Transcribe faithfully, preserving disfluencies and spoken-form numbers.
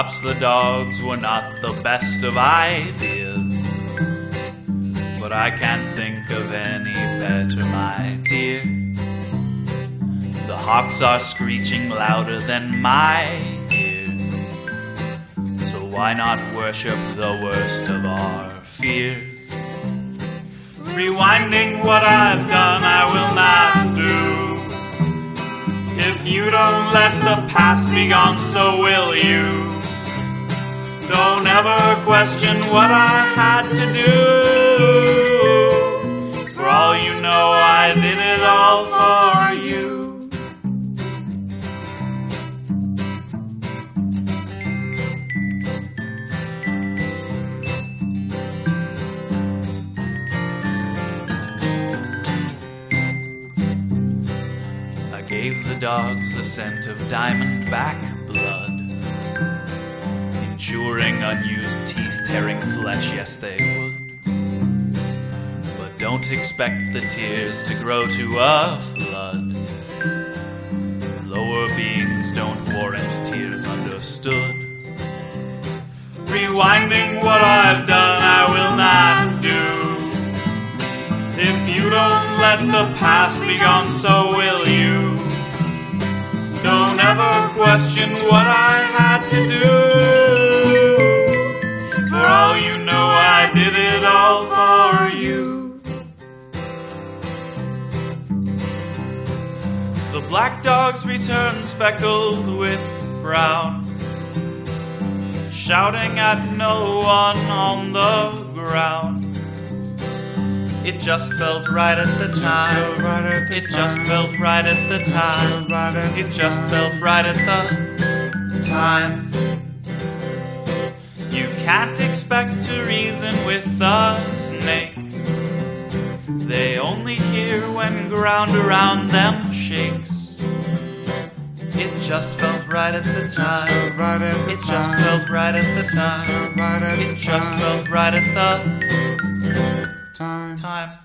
Perhaps the dogs were not the best of ideas, but I can't think of any better, my dear. The hawks are screeching louder than my ears, so why not worship the worst of our fears? Rewinding what I've done, I will not do. If you don't let the past be gone, so will you. Don't ever question what I had to do. For all you know, I did it all for you. I gave the dogs the scent of diamondback blood, enduring unused teeth-tearing flesh, yes they would. But don't expect the tears to grow to a flood. Lower beings don't warrant tears, understood. Rewinding what I've done, I will not do. If you don't let the past be gone, so will you. Don't ever question what I had to do. For all you know, I did it all for you. The black dogs return speckled with brown, shouting at no one on the ground. It just felt right at the time. It just felt right at the time. It just felt right at the time. You can't expect to reason with a snake. They only hear when ground around them shakes. It just felt right at the time. It just felt right at the time. It just felt right at the time.